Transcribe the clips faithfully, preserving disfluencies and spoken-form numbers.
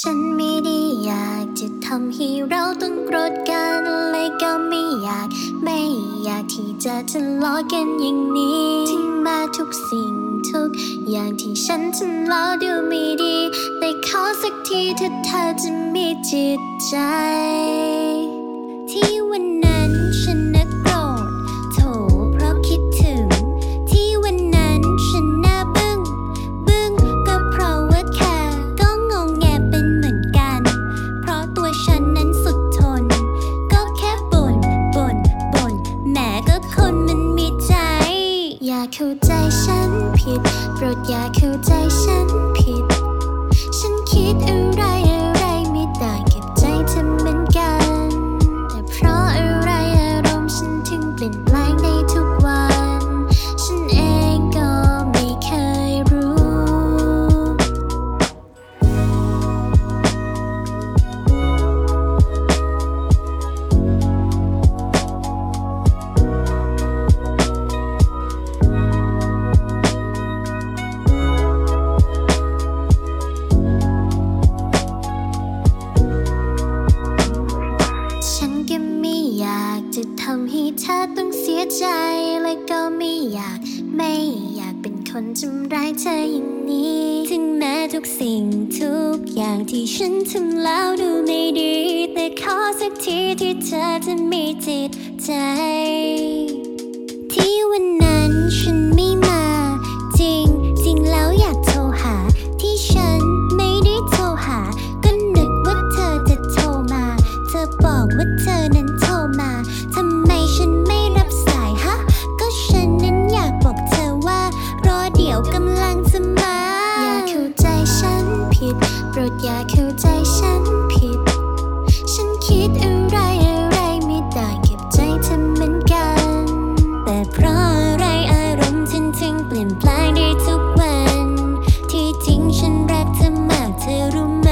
ฉันไม่ได้อยากจะทำให้เราต้องโกรธกันเลยก็ไม่อยากไม่อยากที่จะทะเลาะกันอย่างนี้ถึงแม้ทุกสิ่งทุกอย่างที่ฉันทำแล้วดูไม่ดีแต่ขอสักทีถ้าเธอจะมีจิตใจที่วันนั้นฉันนึกโกรธโถเพราะคิดถึงที่วันนั้นฉันน่าบึ้งบึ้งก็เพราะว่าแค่ก็งงแงเป็นเหมือนกันเพราะตัวฉันนั้นสุดทนก็แค่บ่นบ่นบ่นแม้ก็คนมันมีใจอย่าเข้าใจฉันผิดโปรดอย่าเข้าใจฉันผิดฉันคิดอะไรอะไรไม่ต่างกับใจเธอเหมือนกันแต่เพราะอะไรอารมณ์ฉันถึงเปลี่ยนแปลงในทุกวันฉันเองก็ไม่เคยรู้อยากจะทำให้เธอต้องเสียใจและก็ไม่อยากไม่อยากเป็นคนทำร้ายเธออย่างนี้ถึงแม้ทุกสิ่งทุกอย่างที่ฉันทำแล้วดูไม่ดีแต่ขอสักทีที่เธอจะมีจิตใจที่วันนั้นฉันไม่มาจริงจริงแล้วอยากโทรหาที่ฉันไม่ได้โทรหาก็นึกว่าเธอจะโทรมาเธอบอกว่าเธอนั้นโทรมาทำไมฉันไม่รับสายฮะก็ฉันนั้นอยากบอกเธอว่ารอเดี๋ยวกำลังจะมาอย่าเข้าใจฉันผิดโปรดอย่าเข้าใจฉันผิดฉันคิดอะไรอะไรไม่ต่างกับใจเธอเหมือนกันแต่เพราะอะไรอารมณ์ฉันถึงเปลี่ยนแปลงได้ทุกวันที่จริงฉันรักเธอมากเธอรู้ไหม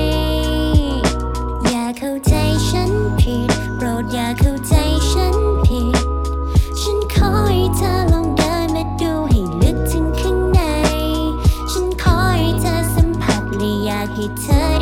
อย่าเข้าใจฉันผิดโปรดอย่าเข้าใจฉันผิดฉันขอให้เธอลองเดินมาดูให้ลึกถึงข้างในฉันขอให้เธอสัมผัสและอยากให้เธอ